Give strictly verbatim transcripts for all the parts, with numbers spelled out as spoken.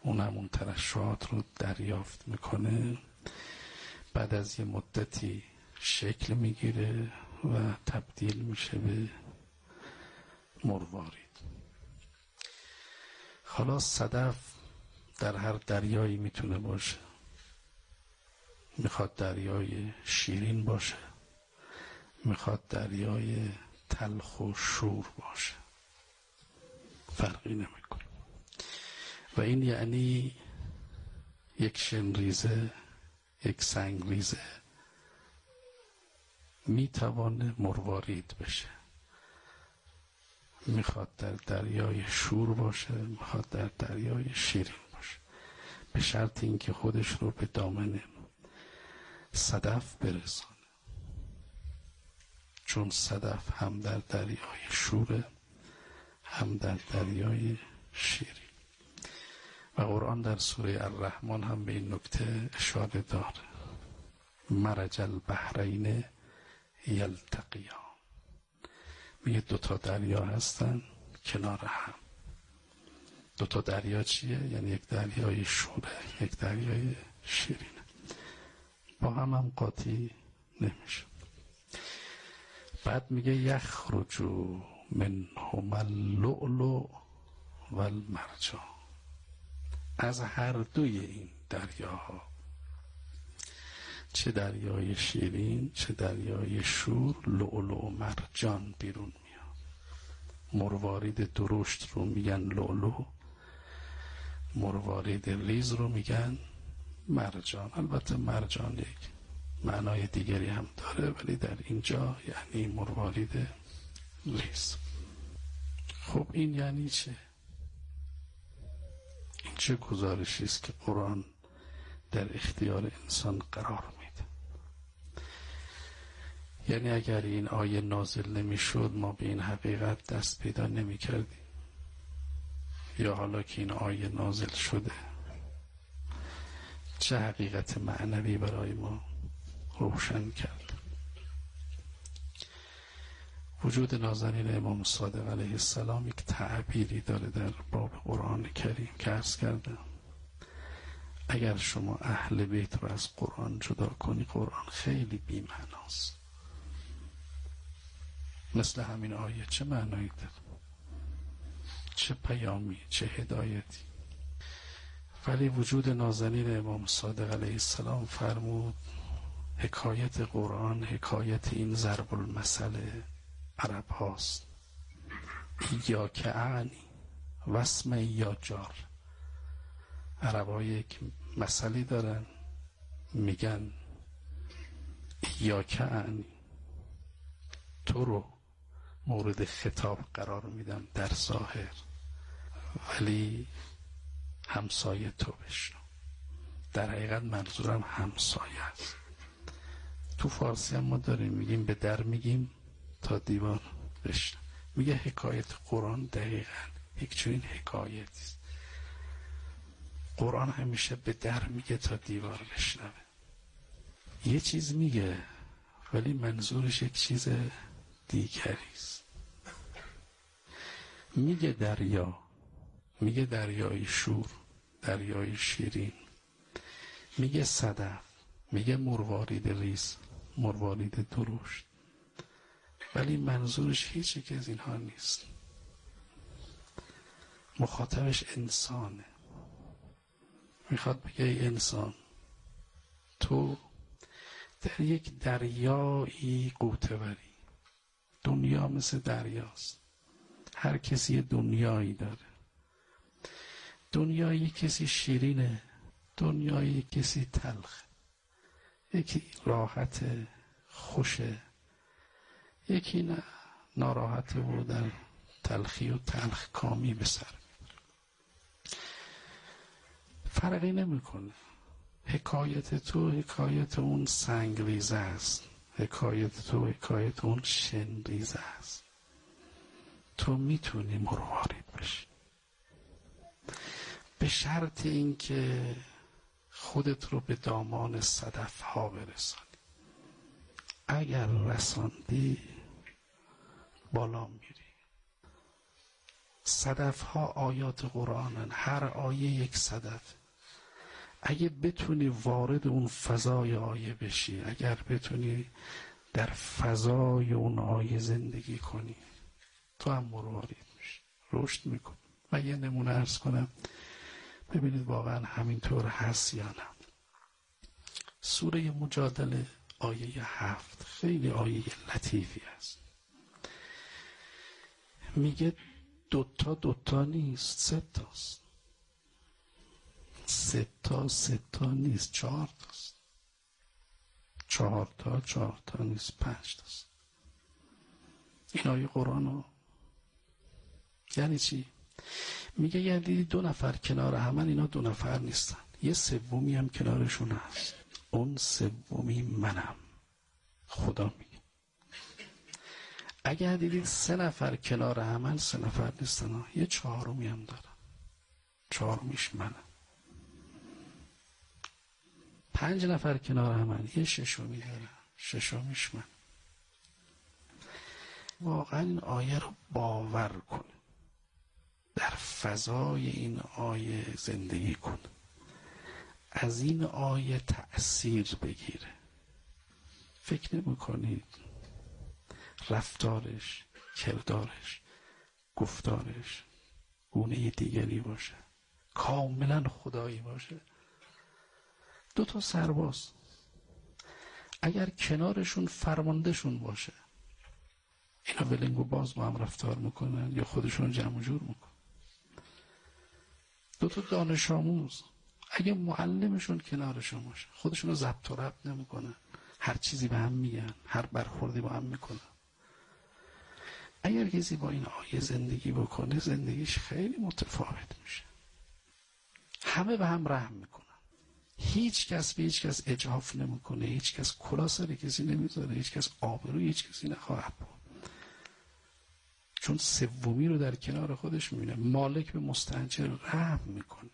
اون همون ترشحات رو دریافت میکنه، بعد از یه مدتی شکل میگیره و تبدیل میشه به مروارید. حالا صدف در هر دریایی میتونه باشه، میخواد دریای شیرین باشه، میخواد دریای تلخ و شور باشه، فرقی نمیکنه. و این یعنی یک شنریزه، یک سنگریزه میتوانه مروارید بشه، میخواد در دریای شور باشه، میخواد در دریای شیرین باشه، به شرط اینکه خودش رو به دامن صدف برسانه، چون صدف هم در دریای شوره هم در دریای شیرین. و قرآن در سوره الرحمن هم به این نکته اشاره داره، مرج البحرین یلتقیان، میگه دوتا دریا هستن کنار هم. دوتا دریا چیه؟ یعنی یک دریای شوره، یک دریای شیرینه، با هم هم قاطی نمیشه. بعد میگه یخرج منهما اللؤلؤ والمرجان، از هر دوی این دریاها، چه دریای شیرین چه دریای شور، لؤلؤ و مرجان بیرون میاد. مروارید درشت رو میگن لؤلؤ، مروارید ریز رو میگن مرجان. البته مرجان یک معنای دیگری هم داره، ولی در اینجا یعنی مروارید ریز. خب این یعنی چه؟ این چه گزارشی است که قرآن در اختیار انسان قرار میده؟ یعنی اگر این آیه نازل نمی شد ما به این حقیقت دست پیدا نمی کردیم، یا حالا که این آیه نازل شده چه حقیقت معنوی برای ما روشن کرد؟ وجود نازنین امام صادق علیه السلام یک تعبیری داره در باب قرآن کریم که عرض کردم اگر شما اهل بیت رو از قرآن جدا کنی، قرآن خیلی بی‌معناست. مثل همین آیه چه معنایی داره؟ چه پیامی، چه هدایتی؟ ولی وجود نازنین امام صادق علیه السلام فرمود حکایت قرآن حکایت این ضرب المثل عرب هاست. یا که اعنی واسم یا جار. عرب ها یک مثلی دارن میگن یا که اعنی، تو رو مورد خطاب قرار میدم در ظاهر، ولی همسایه تو بشنو. در حقیقت منظورم همسایه است. تو فارسی هم ما داریم میگیم به در میگیم تا دیوار بشنو. میگه حکایت قرآن دقیقا یک چنین حکایتی است. قرآن همیشه به در میگه تا دیوار بشنوه. یه چیز میگه ولی منظورش یک چیز دیگری است. میگه دریا، میگه دریای شور، دریای شیرین، میگه صدف، میگه مروارید ریز، مروارید درشت، ولی منظورش هیچ یک از اینها نیست. مخاطبش انسانه. میخواد بگه ای انسان، تو در یک دریایی غوطه‌وری. دنیا مثل دریاست، هر کسی دنیایی داره. دنیایی کسی شیرینه، دنیایی کسی تلخ، یکی راحت خوشه، یکی نه ناراحت و در تلخی و تلخ کامی به سر میبره. فرقی نمیکنه. حکایت تو حکایت اون سنگریزه است، حکایت تو حکایت اون شنریزه است. تو میتونی مروارید بشی به شرط اینکه خودت رو به دامان صدف ها برسانی. اگر رساندی بالا میری، صدف ها آیات قرآنن، هر آیه یک صدف. اگه بتونی وارد اون فضای آیه بشی، اگر بتونی در فضای اون آیه زندگی کنی، تو هم مروارید میشی، رشد میکنی. و یه نمونه عرض کنم ببینید واقعا همینطور هست یا نه. سوره مجادله آیه هفت خیلی آیه لطیفی است. میگه دوتا دوتا نیست، سه تاست. سه تا سه تا نیست، چهار تاست. چهار تا چهار تا نیست، پنج تاست. این آیه قرآن یعنی چی؟ میگه یعنی دو نفر کنار همن، اینا دو نفر نیستن، یه سومی هم کنارشون هست، اون سومی منم. خدا میگه اگه دیدید سه نفر کنار همن، سه نفر نیستن، یه چهارمی هم دارن، چهارمیش منم. پنج نفر کنار همن، یه ششمی دارن، ششمیش من. واقعا این آیه رو باور کن، در فضای این آیه زندگی کن، از این آیه تأثیر بگیره. فکر نمی کنید رفتارش، کردارش، گفتارش گونه دیگری باشه، کاملا خدایی باشه؟ دو تا سرباز اگر کنارشون فرماندهشون باشه، اینا ولنگو باز با هم رفتار میکنن یا خودشون جمع جور میکنن؟ دو تا دانش آموز اگه معلمشون کنارشون باشه، خودشون رو ضبط و ربط نمیکنن، هر چیزی به هم میگن، هر برخوردی با هم میکنن. اگر کسی با این آیه زندگی بکنه، زندگیش خیلی متفاوت میشه. همه به هم رحم میکنن، هیچ کس به هیچ کس اجحاف نمیکنه، هیچ کس کلا سر کسی نمیذاره، هیچ کس آبروی هیچ کسی نخواهد بود، چون سومی رو در کنار خودش میبینه. مالک به مستاجر رحم میکنه،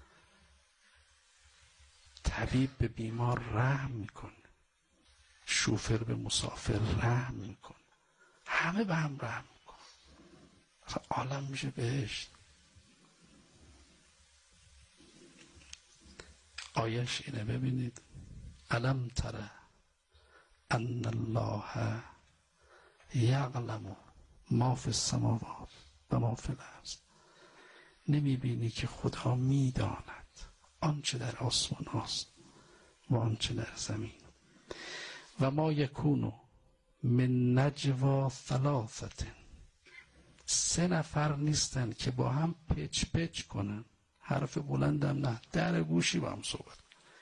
طبیب به بیمار رحم میکنه، شوفر به مسافر رحم میکنه، همه به هم رحم میکنه. اصلا عالم میشه بهشت. آیش اینه، ببینید الم تره ان الله یعلم ما فی السماوات و ما فی الارض. نمیبینی که خدا میداند آنچه در آسمان هاست و آنچه در زمین. و ما یکونو من نجوا ثلاثه، سه نفر نیستن که با هم پچ پچ کنن، حرف بلندم نه، در گوشی با هم صحبت،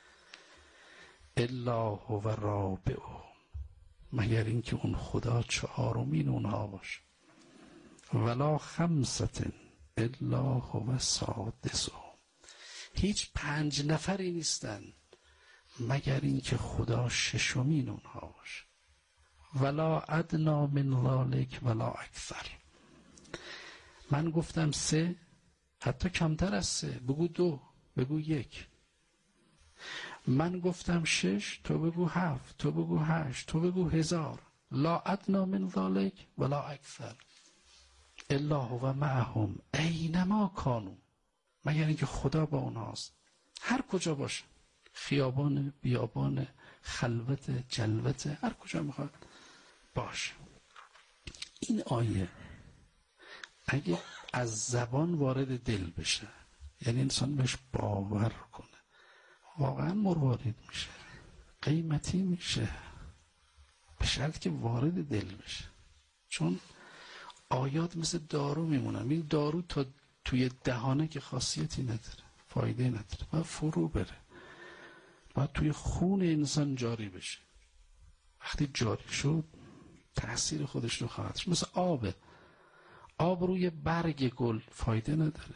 الا هو رابعهم، مگر اینکه اون خدا چهارمین اونها باشه، ولا خمسه الا هو سادسهم، هیچ پنج نفری نیستن مگر اینکه خدا ششمین اونها باشه، ولا ادنا من ذلک ولا اکثر. من گفتم سه، حتی کمتر از سه، بگو دو، بگو یک. من گفتم شش، تو بگو هفت، تو بگو هشت، تو بگو هزار. لا ادنا من ذلک ولا اکثر الا هو معهم اینما کانوا، مگر اینکه خدا با اونهاست هر کجا باشه، خیابان، بیابان، خلوت، جلوت، هر کجا میخواد باشه. این آیه اگه از زبان وارد دل بشه، یعنی انسان بهش باور کنه، واقعا مروارید میشه، قیمتی میشه، به شرط که وارد دل بشه. چون آیات مثل دارو میمونن. این دارو تا توی دهانه که خاصیتی نداره، فایده نداره، باید فرو بره، باید توی خون انسان جاری بشه. وقتی جاری شد تأثیر خودش رو خواهد شد. مثل آبه، آب روی برگ گل فایده نداره،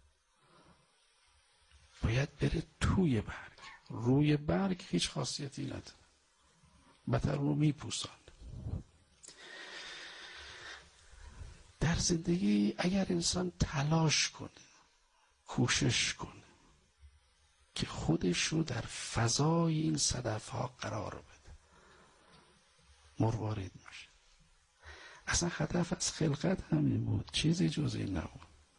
باید بره توی برگ. روی برگ هیچ خاصیتی نداره، بهتر رو میپوسند. در زندگی اگر انسان تلاش کنه، کوشش کنه که خودش رو در فضای این صدف ها قرار بده، مروارید میشه. اصلا هدف از خلقت همین بود، چیزی جز این نبود.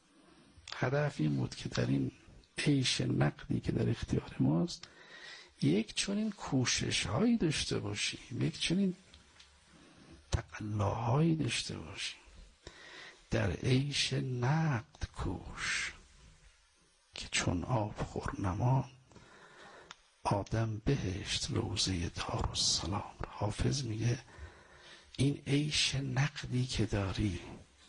هدف این بود که در این عیش نقدی که در اختیار ماست یک چنین کوشش هایی داشته باشیم، یک چنین تقلاهایی داشته باشیم. در عیش نقد کوش که چون آب خور نماند آدم بهشت روضه دارالسلام. حافظ میگه این عیش نقدی که داری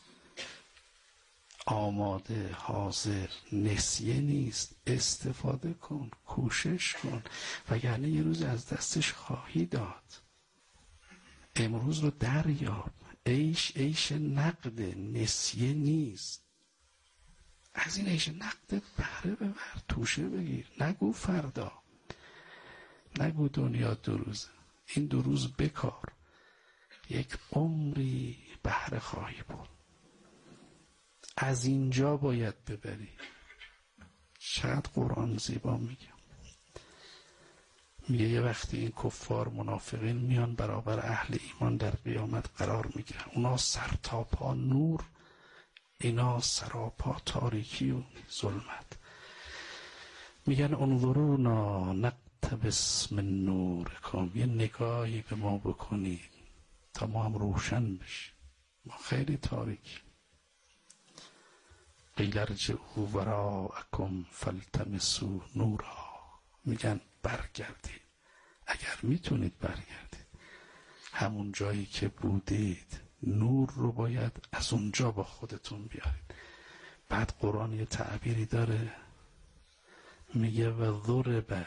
آماده، حاضر، نسیه نیست، استفاده کن، کوشش کن، وگرنه یه روز از دستش خواهی داد. امروز رو دریاب. عیش عیش نقد، نسیه نیست. از این عیش نقد بهره ببر، توشه بگیر. نگو فردا، نگو دنیا دو روزه. این دو روز بکار، یک عمری بهره خواهی بود. از اینجا باید ببری. شاید قرآن زیبا میگه میگه یه وقتی این کفار منافقین میان برابر اهل ایمان در قیامت قرار میگیرن. اونا سر تا پا نور، اینا سراپا تاریکی و ظلمت. میگن انظرونا نقتبس من نورکم، یه نگاهی به ما بکنید تا ما هم روشن بشیم، ما خیلی تاریکی. قیل ارجعوا وراءکم فالتمسوا نورا، میگن برگردید، اگر میتونید برگردید همون جایی که بودید. نور رو باید از اونجا با خودتون بیارید. بعد قرآن یه تعبیری داره میگه و ضرب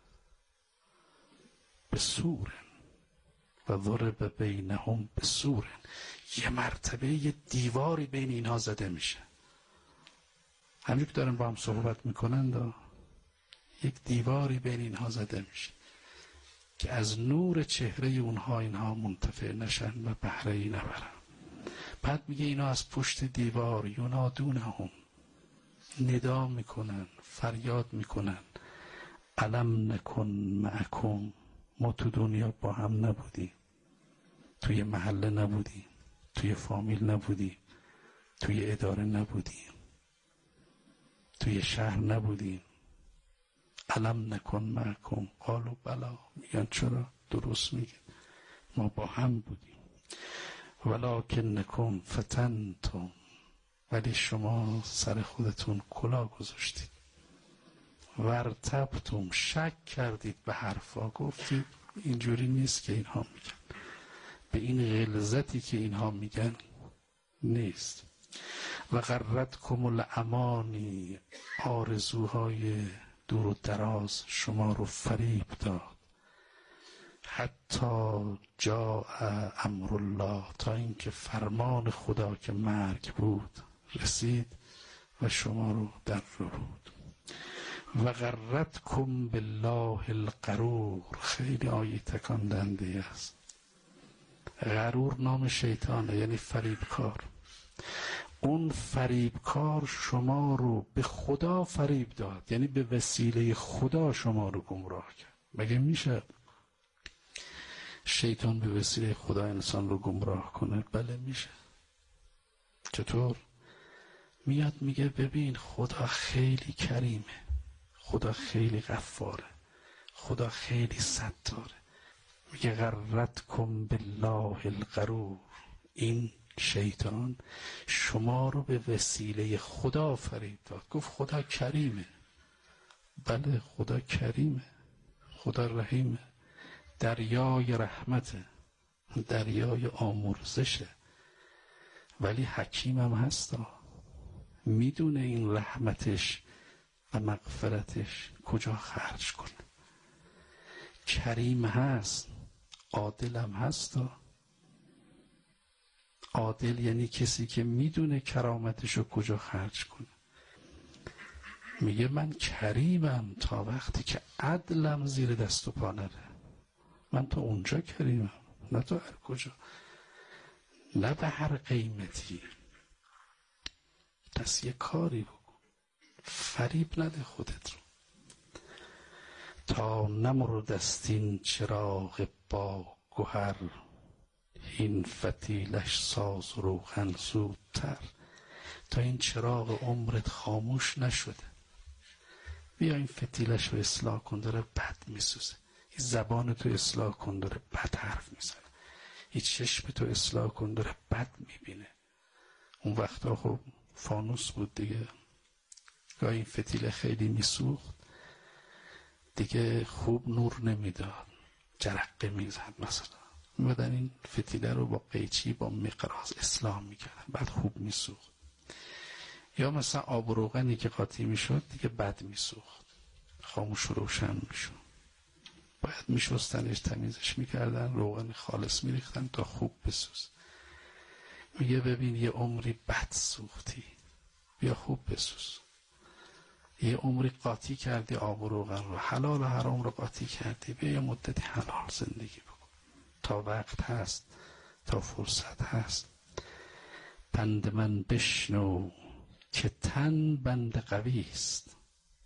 بسور و ضرب بینهم بسور، یه مرتبه یه دیواری بین اینها زده میشه. همینجور که دارن با هم صحبت میکنن یک دیواری بین اینها زده میشه که از نور چهره اونها اینها منتفع نشن و بهره‌ای نبرن. بعد میگه اینا از پشت دیوار ینادونهم، ندا میکنن، فریاد میکنن الم نکن معکم، ما تو دنیا با هم نبودیم، توی محله نبودیم، توی فامیل نبودیم، توی اداره نبودیم، توی شهر نبودیم. الم نکن معکم قالوا بلا، میگن چرا؟ درست میگه ما با هم بودیم. ولکنکم فتنتم، ولی شما سر خودتون کلاه گذاشتید. ورتبتم، شک کردید به حرفا، گفتید اینجوری نیست که اینها میگن، به این غلظتی که اینها میگن نیست. و غرتکم الامانی، آرزوهای دور و دراز شما رو فریب داد. حتی جاء امر الله، تا اینکه فرمان خدا که مرگ بود رسید و شما رو در رو بود. و غرتکم بالله الغرور، خیلی آیه تکان دهنده است. غرور نام شیطانه، یعنی فریبکار. اون فریبکار شما رو به خدا فریب داد، یعنی به وسیله خدا شما رو گمراه کرد. مگه میشه شیطان به وسیله خدا انسان رو گمراه کنه؟ بله میشه. چطور؟ میاد میگه ببین خدا خیلی کریمه، خدا خیلی غفاره، خدا خیلی ستاره. میگه غرتکم بالله الغرور، این شیطان شما رو به وسیله خدا فریب داد. گفت خدا کریمه. بله خدا کریمه، خدا رحیمه، دریای رحمته، دریای آمرزشه، ولی حکیم هم هستا، میدونه این رحمتش و مغفرتش کجا خرج کنه. کریم هست، عادل هم هستا. عادل یعنی کسی که میدونه کرامتشو کجا خرج کنه. میگه من کریمم تا وقتی که عدلم زیر دست و پا نره. من تا اونجا کریمم، نه تا هر کجا، نه به هر قیمتی. پس یه کاری بکن، فریب نده خودت رو. تا نمردستین چراغ با گوهر، این فتیلش ساز روغن زودتر. تا این چراغ عمرت خاموش نشده. بیا این فتیلش رو اصلاح کن، داره بد میسوزه. این زبان تو اصلاح کن، داره بد حرف میزنه. این چشم تو اصلاح کن، داره بد میبینه. اون وقتا خب فانوس بود دیگه، گاهی این فتیله خیلی میسوخت دیگه، خوب نور نمیداد، جرقه میزد. مثلا میبادن این فتیله رو با قیچی با مقراض اصلاح میکردن، بعد خوب میسوخت. یا مثلا آب و روغنی که قاطی میشد دیگه بد میسوخت، خاموش و روشن میشد. باید میشستنش، تمیزش میکردن، روغن خالص میریختن تا خوب بسوز. میگه ببین یه عمری بد سوختی، بیا خوب بسوز. یه عمری قاطی کردی آب و روغن رو، حلال و حرام رو قاطی کردی، بیا یه مدتی حلال زندگی بکن تا وقت هست، تا فرصت هست. پند من بشنو که تن بند قوی است،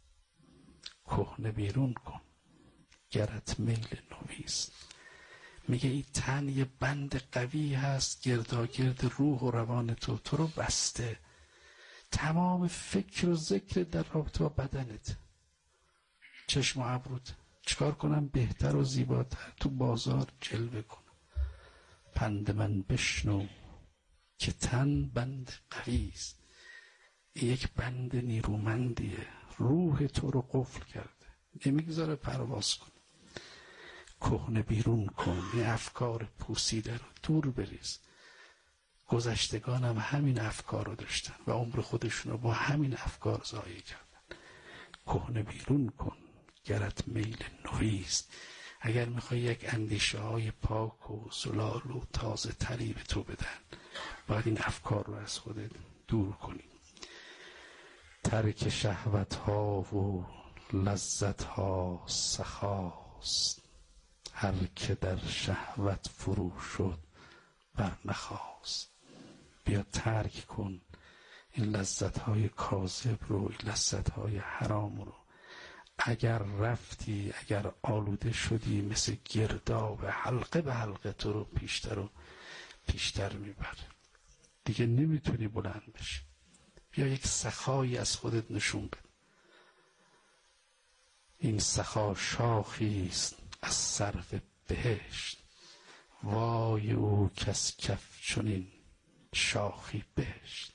کهنه بیرون کن گرت میل نویست. میگه این تن یه بند قوی هست گرداگرد روح و روان تو، تو رو بسته. تمام فکر و ذکر در رابطه با بدنت، چشم و ابروت، چیکار کنم بهتر و زیباتر تو بازار جلوه کنم. پند من بشنو که تن بند قوی است. یک بند نیرومندیه، روح تو رو قفل کرده، نمیگذاره پرواز کن. کهنه بیرون کن، این افکار پوسیده رو دور بریز. گذشتگان هم همین افکار رو داشتن و عمر خودشون رو با همین افکار ضایع کردن. کهنه بیرون کن گرت میل نویست. اگر میخوای یک اندیشه های پاک و زلال و تازه تری به تو بدن، باید این افکار رو از خودت دور کنی. ترک شهوت ها و لذت ها سخاست، هر که در شهوت فرو شد بر نخاست. بیا ترک کن این لذت های کاذب رو، این لذت های حرام رو. اگر رفتی، اگر آلوده شدی، مثل گرداب حلقه به حلقه تو رو پیشتر و پیشتر میبره، دیگه نمیتونی بلند بشی. بیا یک سخایی از خودت نشون بده. این سخا شاخی است از سرو بهشت، وای او کس کف چنین شاخی بهشت.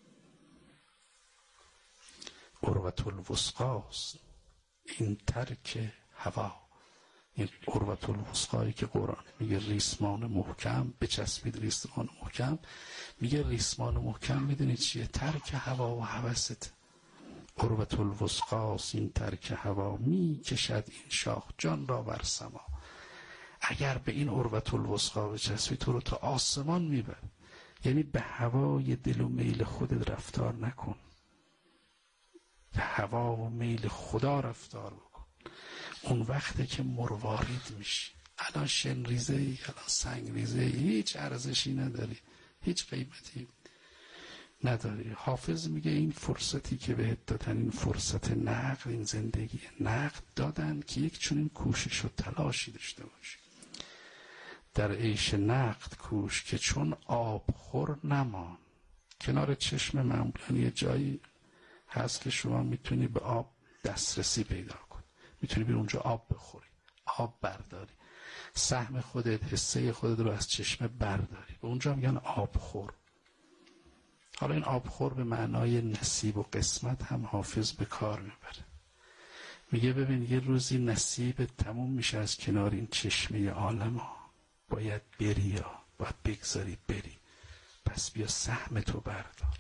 عروة الوثقی است این ترک هوا. این عروة الوثقی که قرآن میگه ریسمان محکم، بچسبید ریسمان محکم. میگه ریسمان محکم میدونید چیه؟ ترک هوا و هوست. عروة الوثقی است این ترک هوا، میکشد این شاخ جان را بر سما. اگر به این عروة الوثقی بچسبی تو رو تا آسمان میبر. یعنی به هوای دل و میل خودت رفتار نکن، به هوا و میل خدا رفتار بکن. اون وقته که مروارید میشی. الان شن ریزه ای، الان سنگ ریزه ای، هیچ ارزشی نداری، هیچ قیمتی نداری. حافظ میگه این فرصتی که بهت دادن، این فرصت نقد، این زندگی نقد دادن که یک چنین کوشش و تلاشی داشته باشی. در عیش نقد کوش که چون آب خور نمان. کنار چشم معمولا یه جایی هست که شما میتونی به آب دسترسی پیدا کنی، میتونی بری اونجا آب بخوری، آب برداری، سهم خودت، حصه خودت رو از چشمه برداری، به اونجا میگن آب خور. حالا این آب خور به معنای نصیب و قسمت هم حافظ به کار میبره. میگه ببین یه روزی نصیب تموم میشه از کنار این چشمه عالم ها، باید بری، یا باید بگذاری بری. پس بیا سهم تو بردار.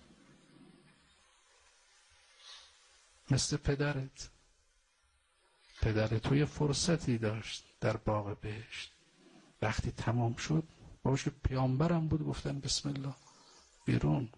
مثل پدرت. پدر تو یه فرصتی داشت در باغ بهشت، وقتی تمام شد باشه پیامبرم بود، گفتن بسم الله بیرون.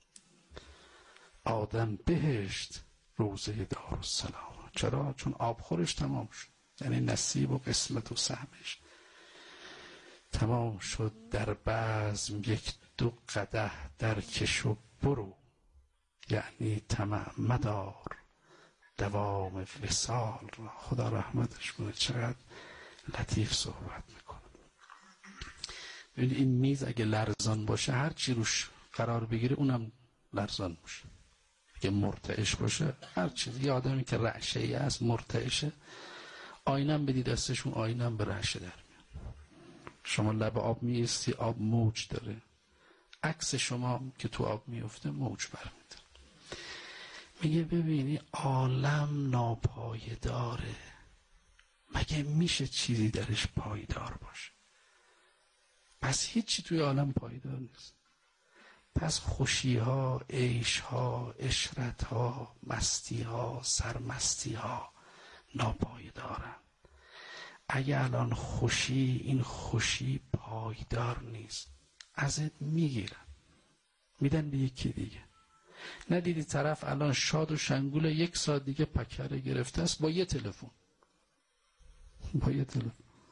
آدم بهشت روزه دارالسلام. چرا؟ چون آبخورش تمام شد، یعنی نصیب و قسمت و سهمش تمام شد. در بزم یک دو قدح در کش و برو، یعنی طمع مدار دوام وصال را. خدا رحمتش کنه، چقدر لطیف صحبت میکنه. ببینید این میز اگه لرزان باشه هر چی روش قرار بگیره اونم لرزان میشه. که مرتعش باشه هر چیزی، یه آدمی که رعشه‌ای است مرتعشه، آینم بدی دستشون آینم به رعشه در میاد. شما لب آب میستی آب موج داره، عکس شما که تو آب میفته موج برمیده. میگه ببینی عالم ناپایداره، مگه میشه چیزی درش پایدار باشه؟ پس هیچی توی عالم پایدار نیست. پس خوشی ها، عیش ها، عشرت ها، مستی ها، سرمستی ها ناپایدارن. اگه الان خوشی، این خوشی پایدار نیست، ازت میگیرن میدن به یکی دیگه. ندیدی طرف الان شاد و شنگول، یک ساعت دیگه پکره گرفته است با یه تلفن با یه تلفن.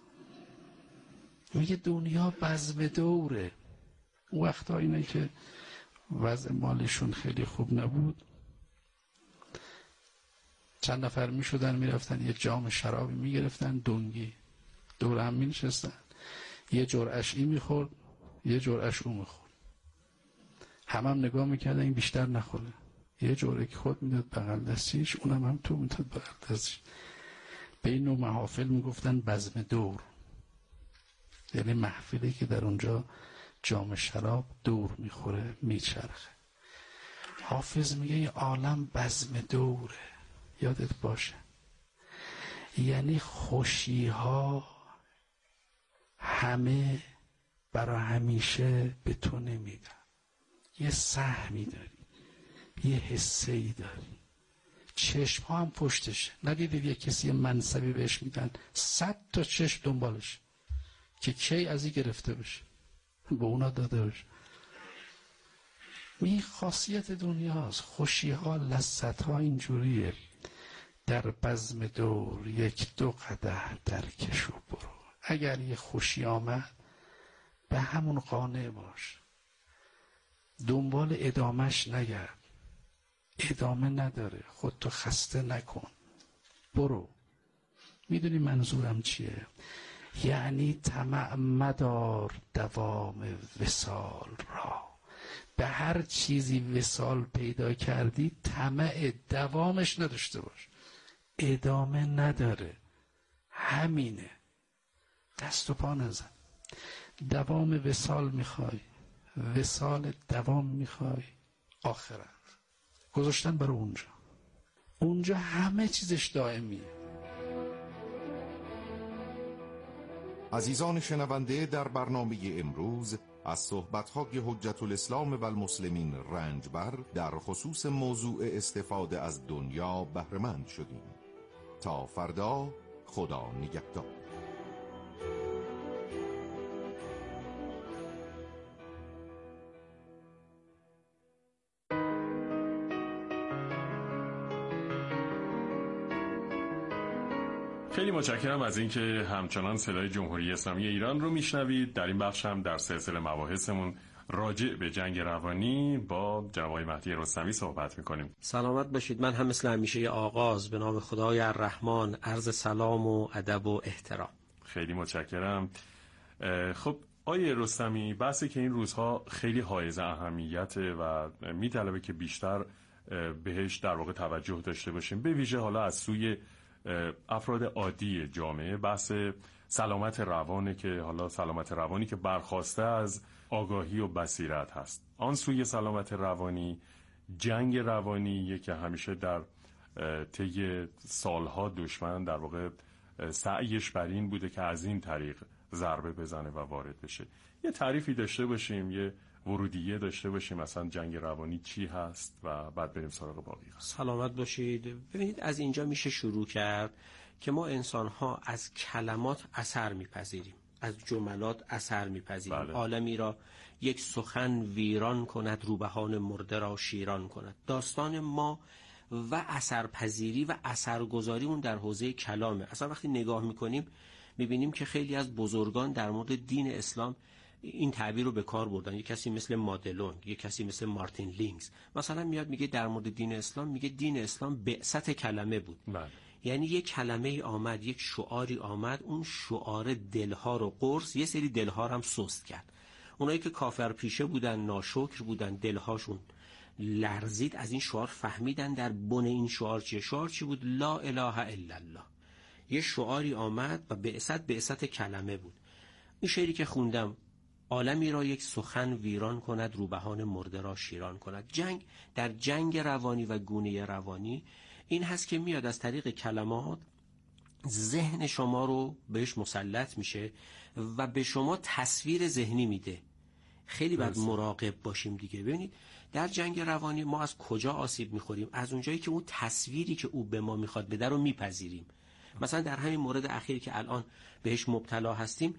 میگه دنیا بزم دوره. اون وقتا اینه که وضع مالشون خیلی خوب نبود، چند نفر می شدن می رفتن یه جام شرابی می گرفتن، دنگی دور هم می نشستن، یه جرعش این می خورد یه جرعش اون می خورد، هم هم نگاه می کردن این بیشتر نخوره، یه جرعه که خود می داد بغل دستیش، اونم هم تو می داد بغل دستیش. به این نوع محافل می گفتن بزم دور، یعنی محفلی که در اونجا جام شراب دور می خوره می چرخه. حافظ میگه این عالم بزم دوره، یادت باشه. یعنی خوشی ها همه برای همیشه به تو نمیدن، یه سهمی داری، یه حسه ای داری. چشم ها هم پشتشه. ندیدید یه کسی یه منصبی بهش میدن صد تا چشم دنبالش که کی از این گرفته بشه به اونا داده بشه. این خاصیت دنیاست. خوشی ها، لذت ها اینجوریه. در بزم دور یک دو قدح در کش و برو. اگر یه خوشی آمد به همون قانع باش، دنبال ادامش نگرد، ادامه نداره، خودتو خسته نکن، برو. میدونی منظورم چیه؟ یعنی طمع مدار دوام وصال را. به هر چیزی وصال پیدا کردی طمع دوامش نداشته باش، ادامه نداره، همینه، دست و پا نزن. دوام وصال میخوای، وصال دوام میخوای، آخرت گذاشتن برای اونجا. اونجا همه چیزش دائمیه. عزیزان شنونده، در برنامه امروز از صحبت‌های حجت الاسلام و المسلمین رنجبر در خصوص موضوع استفاده از دنیا بهره‌مند شدیم. تا فردا، خدا نگهدار. خیلی متشکرم از اینکه همچنان صدای جمهوری اسلامی ایران رو میشنوید. در این بخش هم در سلسله مباحثمون راجع به جنگ روانی با جناب آقای مهدی رستمی صحبت میکنیم. سلامت باشید. من هم مثل همیشه آغاز به نام خدای الرحمن عرض سلام و ادب و احترام. خیلی متشکرم. خب آقای رستمی، بحثی که این روزها خیلی حائز اهمیت و میطلبه که بیشتر بهش در واقع توجه داشته باشیم، به ویژه حالا از سوی افراد عادی جامعه، بحث سلامت روانه که حالا سلامت روانی که برخواسته از آگاهی و بصیرت هست. آن سوی سلامت روانی جنگ روانیه که همیشه در طی سالها دشمن در واقع سعیش بر این بوده که از این طریق ضربه بزنه و وارد بشه. یه تعریفی داشته باشیم، یه ورودیه داشته باشیم مثلا جنگ روانی چی هست و بعد بریم سراغ باقی. سلامت باشید. ببینید از اینجا میشه شروع کرد که ما انسان‌ها از کلمات اثر میپذیریم، از جملات اثر میپذیریم. بله. عالمی را یک سخن ویران کند، روبهان مرده را شیران کند. داستان ما و اثرپذیری و اثرگذاریمون در حوزه کلامه. اصلا وقتی نگاه میکنیم میبینیم که خیلی از بزرگان در مورد دین اسلام این تعبیر رو به کار بردن. یک کسی مثل مادلونگ، یک کسی مثل مارتین لینگز مثلا میاد میگه در مورد دین اسلام، میگه دین اسلام بعثت کلمه بود. بله. یعنی یک کلمه ای آمد، یک شعاری آمد، اون شعار دلها رو قرص، یه سری دلها رو هم سست کرد. اونایی که کافر پیشه بودن، ناشکر بودن، دلهاشون لرزید از این شعار، فهمیدن در بن این شعار چیه. شعار چی بود؟ لا اله الا الله. یه شعاری آمد و بعثت بعثت کلمه بود. این شعری که خوندم، عالمی را یک سخن ویران کند، روبهان مرده را شیران کند. جنگ در جنگ روانی و گونه روانی این هست که میاد از طریق کلمات ذهن شما رو بهش مسلط میشه و به شما تصویر ذهنی میده. خیلی باید مراقب باشیم دیگه. ببینید در جنگ روانی ما از کجا آسیب میخوریم؟ از اونجایی که اون تصویری که او به ما میخواد بده رو میپذیریم. مثلا در همین مورد اخیری که الان بهش مبتلا هستیم،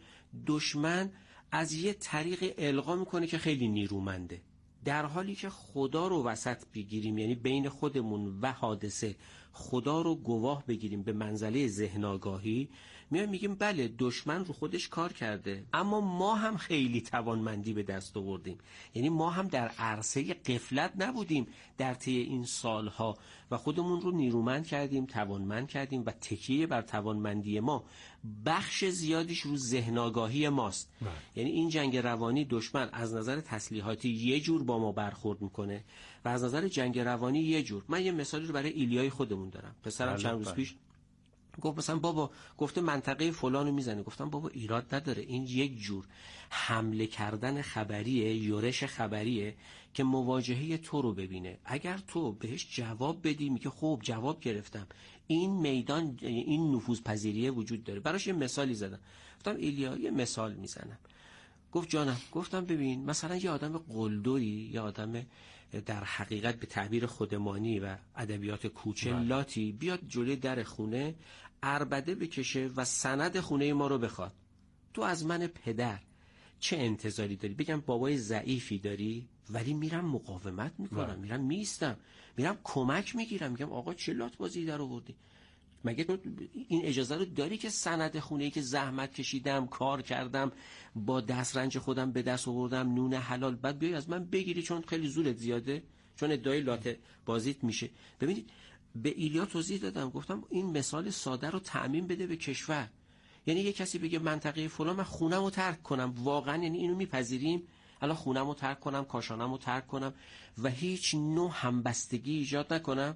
دشمن از یه طریق القا میکنه که خیلی نیرومنده، در حالی که خدا رو وسط بگیریم، یعنی بین خودمون و حادثه خدا رو گواه بگیریم به منزله ذهن آگاهی، میایم میگیم بله دشمن رو خودش کار کرده، اما ما هم خیلی توانمندی به دست آوردیم. یعنی ما هم در عرصه غفلت نبودیم در طی این سالها و خودمون رو نیرومند کردیم، توانمند کردیم و تکیه بر توانمندی ما بخش زیادیش رو ذهن آگاهی ماست. من. یعنی این جنگ روانی دشمن از نظر تسلیحاتی یه جور با ما برخورد میکنه و از نظر جنگ روانی یه جور. من یه مثالی رو برای ایلیای خودمون دارم. پسرم چند روز پیش گفت مثلا بابا گفته منطقه فلانو میزنه. گفتم بابا ایراد نداره، این یک جور حمله کردن خبریه، یورش خبریه که مواجهه تو رو ببینه. اگر تو بهش جواب بدی میگه خب جواب گرفتم، این میدان این نفوذپذیریه وجود داره. براش یه مثالی زدم. گفتم ایلیا یه مثال میزنم. گفت جانم. گفتم ببین مثلا یه آدم قلدری، یه آدم در حقیقت به تعبیر خودمانی و ادبیات کوچه لاتی بیاد جلوی در خونه عربده بکشه و سند خونه ما رو بخواد. تو از من پدر چه انتظاری داری؟ بگم بابای ضعیفی داری؟ ولی میرم مقاومت میکنم، میرم میستم، میرم کمک میگیرم، میگم آقا چه لات بازی در آوردی؟ مگه تو این اجازه رو داری که سند خونه‌ای که زحمت کشیدم، کار کردم، با دسترنج خودم به دست آوردم، نون حلال، بعد بیای از من بگیری چون خیلی زورت زیاده، چون ادعای لات بازیت میشه؟ ببینید به ایلیا توضیح دادم، گفتم این مثال ساده رو تعمیم بده به کشور. یعنی یه کسی بگه منطقه فلان من خونمو ترک کنم، واقعا یعنی اینو میپذیریم؟ الان خونمو ترک کنم، کاشانمو ترک کنم و هیچ نوع همبستگی ایجاد نکنم؟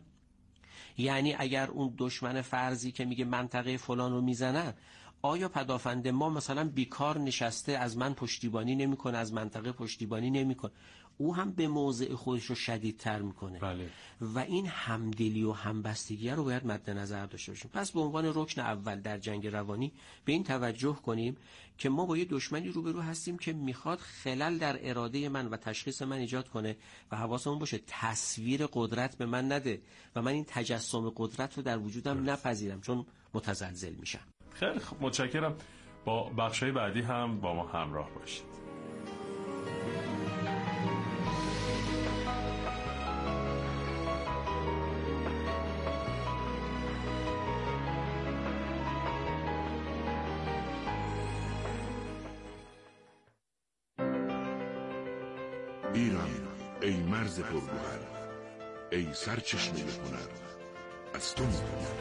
یعنی اگر اون دشمن فرضی که میگه منطقه فلان رو میزنن، آیا پدافند ما مثلا بیکار نشسته از من پشتیبانی نمیکنه، از منطقه پشتیبانی نمیکنه؟ او هم به موضع خودش رو شدیدتر میکنه. بله. و این همدلی و همبستگی رو باید مد نظر داشته باشیم. پس به عنوان رکن اول در جنگ روانی به این توجه کنیم که ما با یه دشمنی روبرو هستیم که میخواد خلل در اراده من و تشخیص من ایجاد کنه و حواسمون باشه تصویر قدرت به من نده و من این تجسم قدرت رو در وجودم نپذیرم، چون متزلزل میشم. خیلی خب، متشکرم. با بخشای بعدی هم با ما همراه باشید. ایران ای مرز پرگوهر، ای سرچشمه هنر، از تو می‌گویم.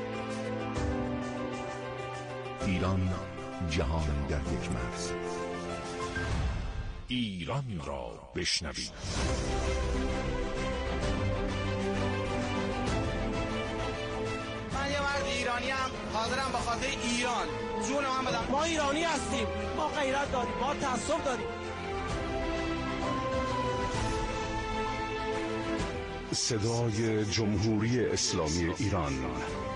ایران جهان در یک مرز. ایران را بشنوید. من یه مرد ایرانی ام، حاضرم به خاطر ایران جون من بدم. ما ایرانی هستیم، ما غیرت داریم، ما تعصب داریم. صدای جمهوری اسلامی ایران،